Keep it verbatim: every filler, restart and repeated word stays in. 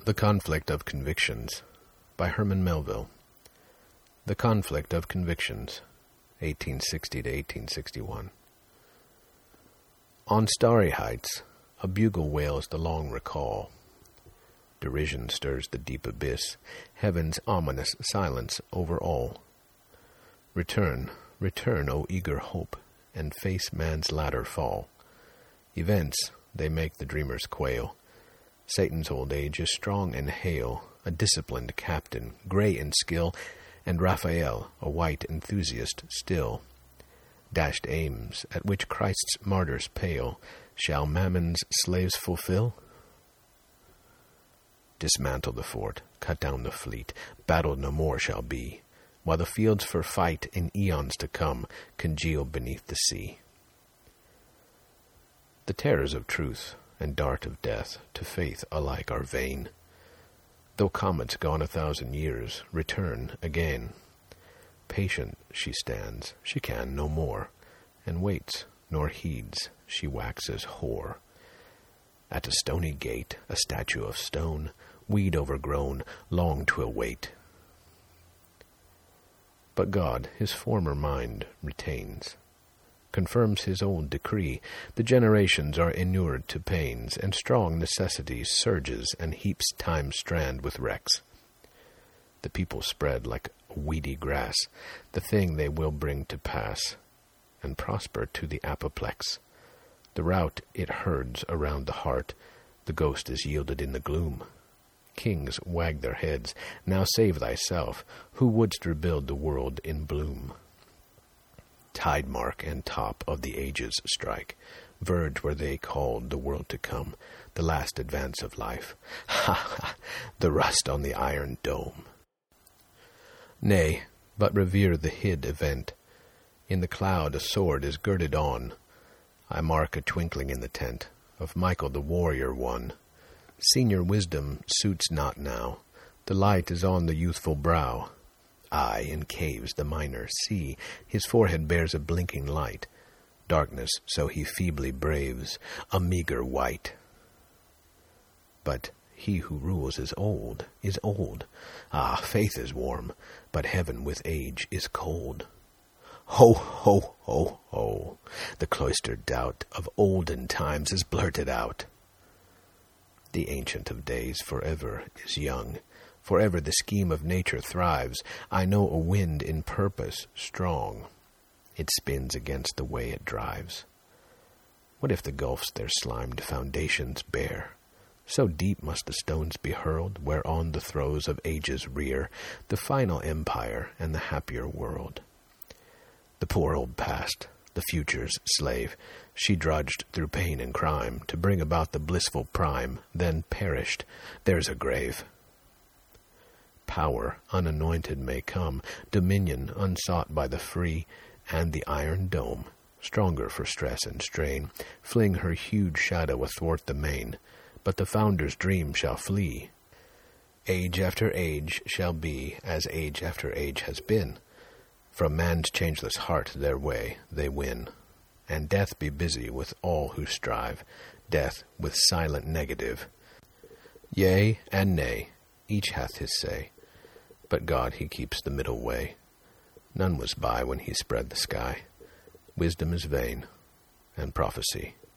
The Conflict of Convictions by Herman Melville. The Conflict of Convictions, eighteen sixty to eighteen sixty-one. On starry heights, a bugle wails the long recall. Derision stirs the deep abyss, heaven's ominous silence over all. Return, return, O eager hope, and face man's latter fall. Events, they make the dreamers quail. Satan's old age is strong and hale, a disciplined captain, grey in skill, and Raphael, a white enthusiast still. Dashed aims, at which Christ's martyrs pale, shall Mammon's slaves fulfill? Dismantle the fort, cut down the fleet, battle no more shall be, while the fields for fight in eons to come congeal beneath the sea. The terrors of truth and dart of death to faith alike are vain. Though comets gone a thousand years return again. Patient she stands, she can no more, and waits nor heeds, she waxes hoar. At a stony gate, a statue of stone, weed overgrown, long to await. But God his former mind retains, confirms his old decree. The generations are inured to pains, and strong necessity surges and heaps time's strand with wrecks. The people spread like weedy grass the thing they will bring to pass, and prosper to the apoplex. The rout it herds around the heart, the ghost is yielded in the gloom. Kings wag their heads, now save thyself, who wouldst rebuild the world in bloom. Tide mark and top of the ages strike, verge where they called the world to come, the last advance of life. Ha ha! The rust on the iron dome. Nay, but revere the hid event. In the cloud a sword is girded on. I mark a twinkling in the tent of Michael the warrior one. Senior wisdom suits not now. The light is on the youthful brow. Aye, in caves the miner, see, his forehead bears a blinking light. Darkness, so he feebly braves, a meagre wight. But he who rules is old, is old. Ah, faith is warm, but heaven with age is cold. Ho, ho, ho, ho, the cloistered doubt of olden times is blurted out. The Ancient of Days forever is young, forever the scheme of nature thrives. I know a wind in purpose strong. It spins against the way it drives. What if the gulfs their slimed foundations bear? So deep must the stones be hurled, whereon the throes of ages rear the final empire and the happier world. The poor old past, the future's slave, she drudged through pain and crime to bring about the blissful prime, then perished. There's a grave. Power unanointed may come, dominion unsought by the free, and the iron dome, stronger for stress and strain, fling her huge shadow athwart the main, but the founder's dream shall flee. Age after age shall be as age after age has been. From man's changeless heart their way they win, and death be busy with all who strive, death with silent negative. Yea and nay, each hath his say, but God he keeps the middle way. None was by when he spread the sky. Wisdom is vain, and prophecy